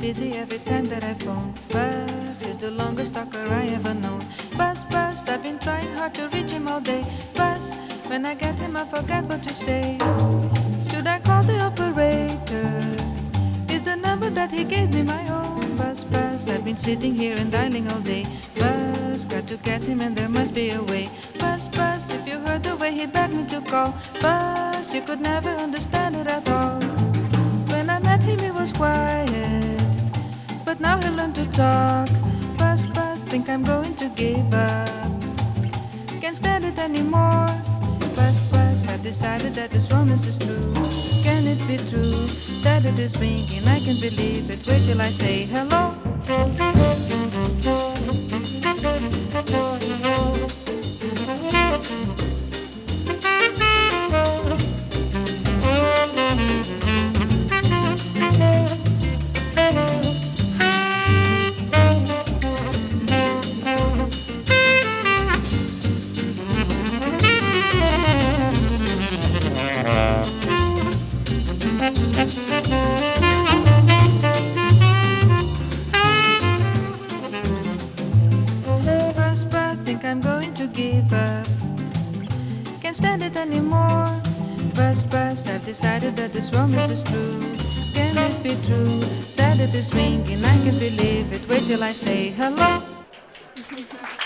busy every time that I phone. Buzz is the longest talker I ever known. Buzz, Buzz, I've been trying hard to reach him all day. Buzz, when I get him I forget what to say. Should I call the operator? Is the number that he gave me my own? Buzz, Buzz, I've been sitting here and dialing all day. Buzz, got to get him and there must be a way. Buzz, Buzz, if you heard the way he begged me to call. Buzz, you could never understand it at all. When I met him he was quiet, but now he learned to talk. Buzz, Buzz, think I'm going to give up. Can't stand it anymore. Buzz, Buzz, I've decided that this romance is true. Can it be true that it is ringing? I can't believe it. Wait till I say hello. Buzz, Buzz, think I'm going to give up. Can't stand it anymore. Buzz, Buzz, I've decided that this romance is true. Can it be true that it is ringing? I can't believe it. Wait till I say hello.